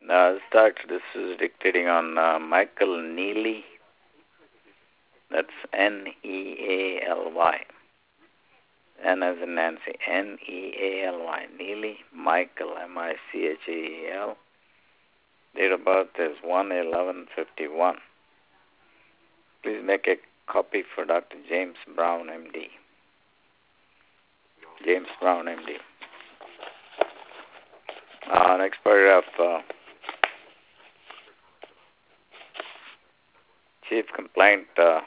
This is dictating on Michael Neely. That's Nealy. N as in Nancy. Nealy. Neely Michael. Michael. Date of birth is 1/11/51. Please make a copy for Dr. James Brown, MD. James Brown, MD. Next paragraph. Chief complaint.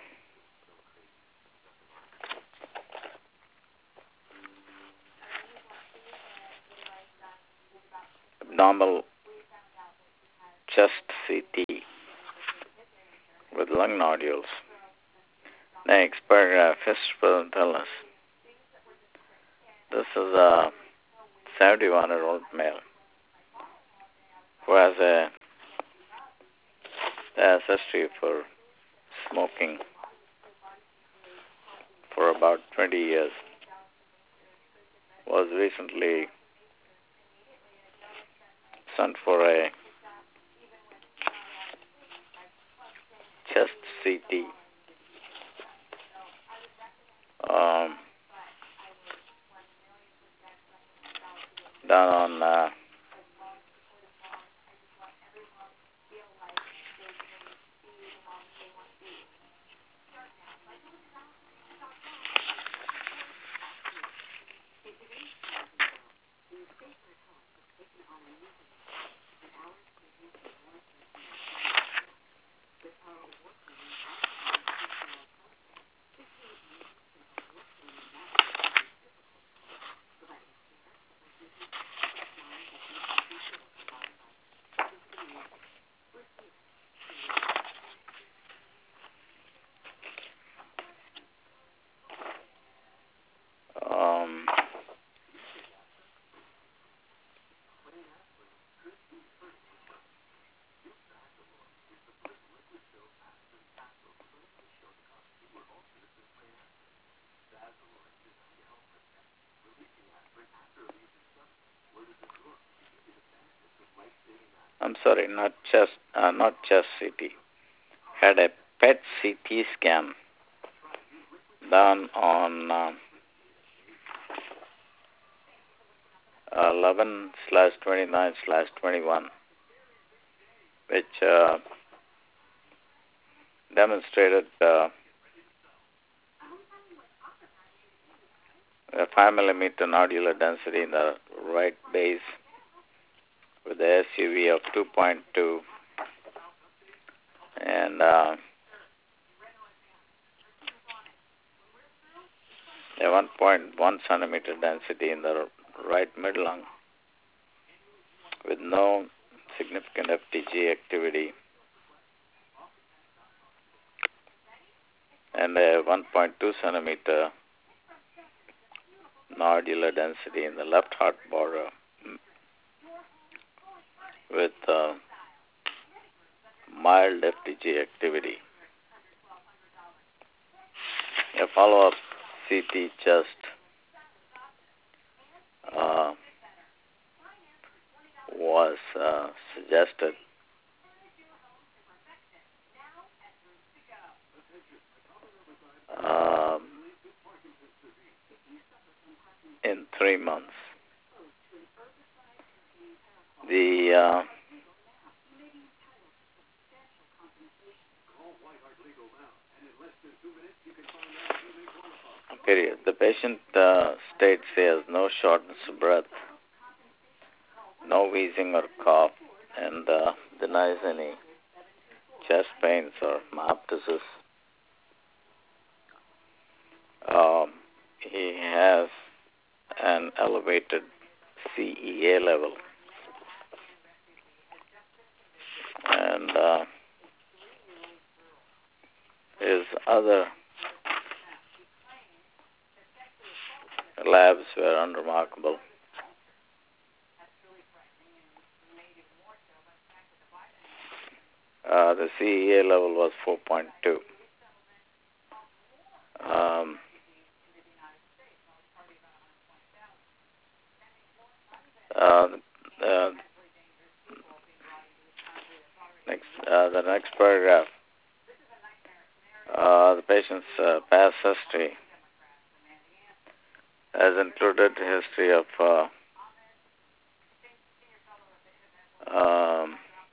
Abnormal chest CT with lung nodules. Next paragraph. History tell us. This is a 71-year-old male who has a history for smoking for about 20 years. Was recently sent for a chest CT. Done on I'm sorry, not chest CT. Had a PET CT scan done on 11/29/21, which demonstrated a 5 millimeter nodular density in the right base with the SUV of 2.2 and a 1.1 centimeter density in the right mid-lung with no significant FTG activity and a 1.2 centimeter nodular density in the left heart border with mild FTG activity. A follow-up CT chest was suggested. In 3 months. The period. The patient states he has no shortness of breath, no wheezing or cough, and denies any chest pains or myoptosis. He has an elevated CEA level, and his other labs were unremarkable. The CEA level was 4.2. The next paragraph, the patient's past history has included history of um,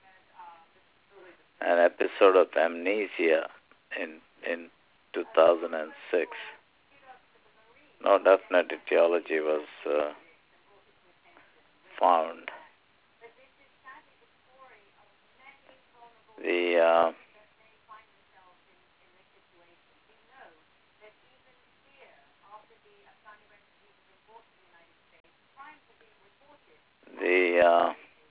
an episode of amnesia in 2006. No definite etiology was found. The the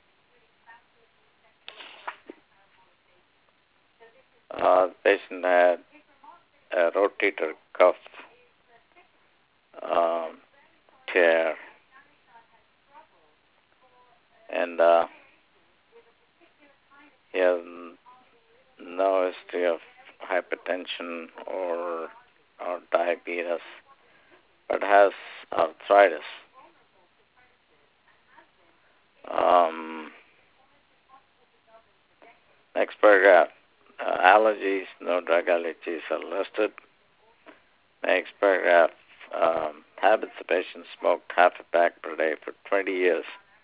patient had a rotator cuff um, tear, and he has no history of hypertension or diabetes, but has arthritis. Next paragraph. Allergies, no drug allergies are listed. Next paragraph. Habits, the patient smoked half a pack per day for 20 years.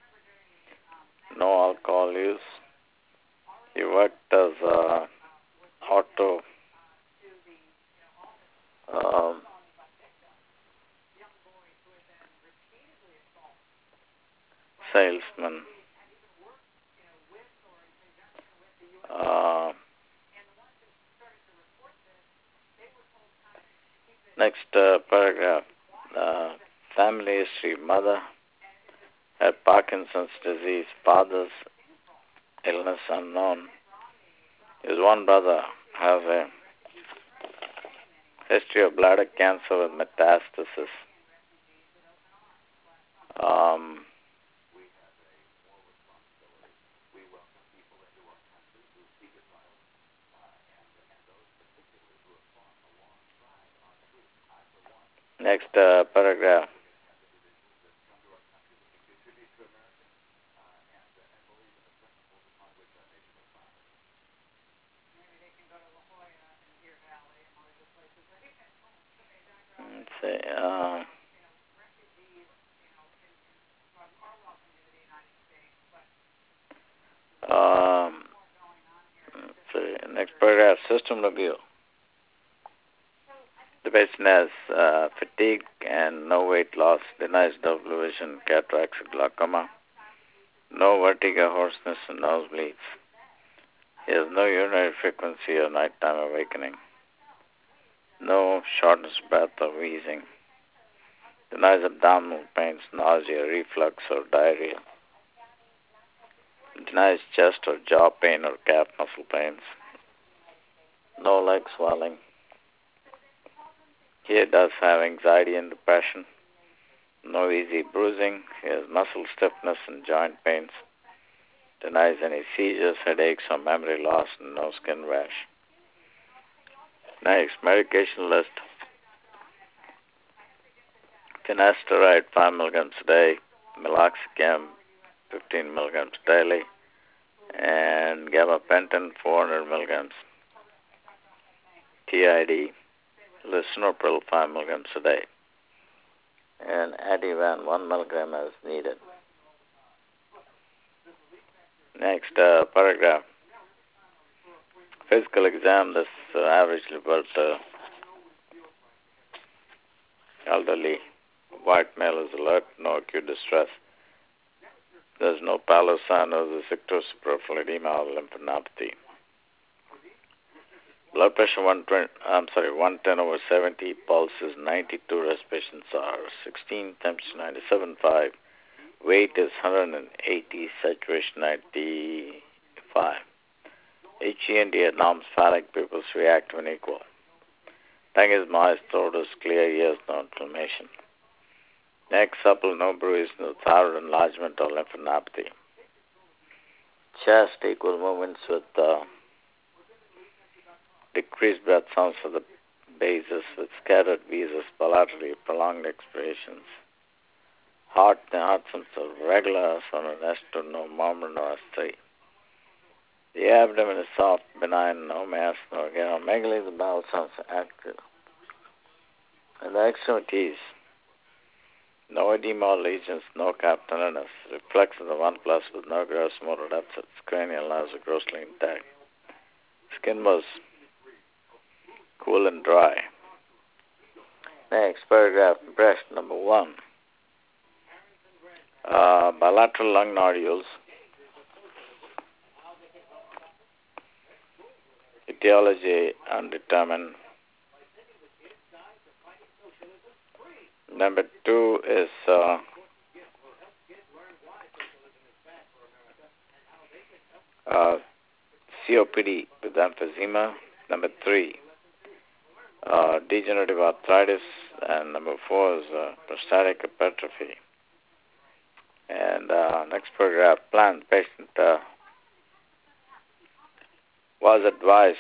No alcohol use. He worked as auto um, salesman. Uh, Next paragraph. Family history. Mother had Parkinson's disease. Father's illness unknown. His one brother has a history of bladder cancer with metastasis. Next paragraph. Let's see. Let's see. Next paragraph. System review. The patient has fatigue and no weight loss, denies double vision, cataracts, glaucoma, no vertigo, hoarseness, and nosebleeds. He has no urinary frequency or nighttime awakening, no shortness of breath or wheezing, denies abdominal pains, nausea, reflux, or diarrhea, denies chest or jaw pain or calf muscle pains, no leg swelling. He does have anxiety and depression, no easy bruising. He has muscle stiffness and joint pains, denies any seizures, headaches, or memory loss, and no skin rash. Next, medication list. Finasteride, 5 milligrams a day, meloxicam, 15 milligrams daily, and gabapentin, 400 milligrams. TID, lisinopril, 5 milligrams a day, and Ativan, 1 milligram as needed. Next paragraph. Physical exam. This averagely about elderly white male is alert, no acute distress. There's no pallor sign of the peripheral edema or lymphadenopathy. Blood pressure 110/70, pulse is 92, respirations are 16, temperature 97.5, weight is 180, saturation 95. HEND norms phallic pupils react when equal. Tongue is moist, throat is clear, ears no inflammation. Neck supple, no bruise, no thyroid enlargement or lymphadenopathy. Chest equal movements with decreased breath sounds for the bases with scattered wheezes, bilaterally prolonged expirations. The heart sounds are regular, sonorous to no murmur, no S3. The abdomen is soft, benign, no mass, no megally. The bowel sounds active. And the extremities, no edema or lesions, no capitalitis. Reflex of the 1 plus with no gross motor deficits. Cranial nerves are grossly intact. Skin was cool and dry. Next paragraph, breast number 1. Bilateral lung nodules. Etiology undetermined. Number 2 is COPD with emphysema. Number 3, degenerative arthritis. And number 4 is prostatic hypertrophy. And next paragraph, plan. Patient was advised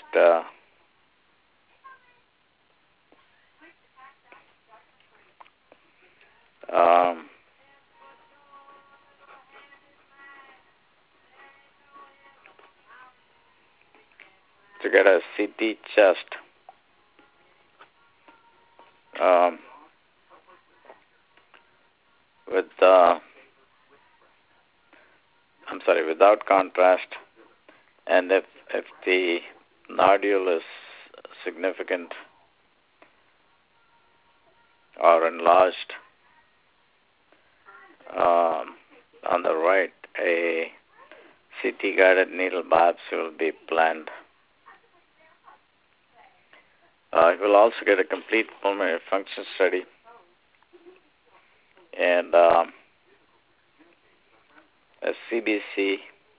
to get a CT chest without contrast, and if the nodule is significant or enlarged on the right, a CT-guided needle biopsy will be planned. You will also get a complete pulmonary function study and a CBC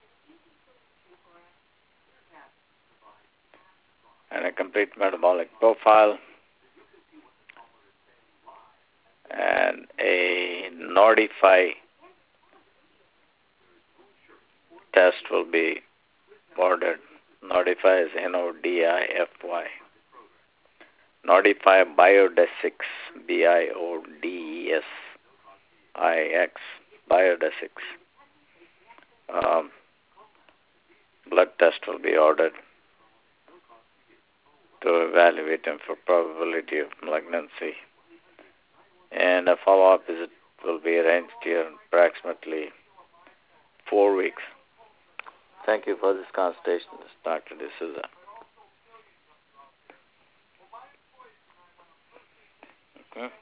and a complete metabolic profile and a Nodify test will be ordered. Nodify is Nodify. Nodify Biodesix, Biodesix, Biodesix. Blood test will be ordered to evaluate him for probability of malignancy. And a follow-up visit will be arranged here in approximately 4 weeks. Thank you for this consultation. This is Dr. D'Souza. Okay.